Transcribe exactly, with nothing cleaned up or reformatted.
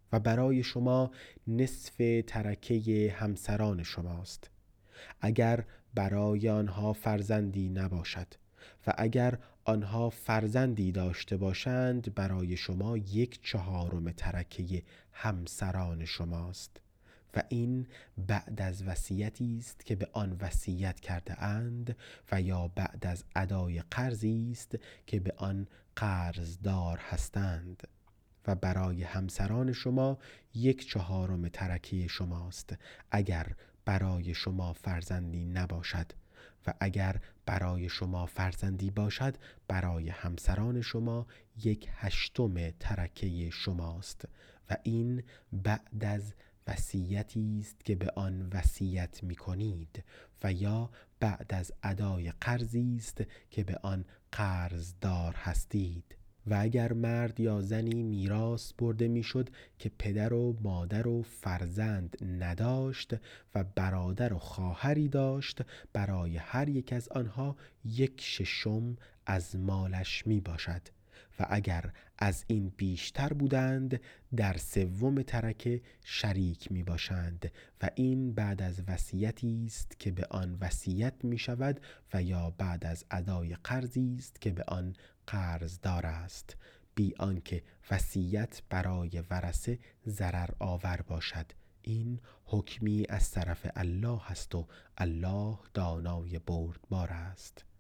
و برای شما نصف ترکه همسران شماست. اگر برای آنها فرزندی نباشد و اگر آنها فرزندی داشته باشند، برای شما یک چهارم ترکه همسران شماست. و این بعد از وصیتی است که به آن وصیت کرده اند و یا بعد از ادای قرضی است که به آن قرضدار هستند. و برای همسران شما یک چهارم ترکه شماست اگر برای شما فرزندی نباشد، و اگر برای شما فرزندی باشد، برای همسران شما یک هشتم ترکه شماست. و این بعد از وصیتی است که به آن وصیت می کنید و یا بعد از ادای قرضی است که به آن قرضدار هستید. و اگر مرد یا زنی میراث برده میشد که پدر و مادر و فرزند نداشت و برادر و خواهری داشت، برای هر یک از آنها یک ششم از مالش می باشد. و اگر از این بیشتر بودند، در سوم ترکه شریک می باشند و این بعد از وصیتی است که به آن وصیت می شود و یا بعد از ادای قرضی است که به آن قرضدار است، بی آنکه وصیت برای ورثه ضرر آور باشد. این حکمی از طرف الله است و الله دانای بردبار است.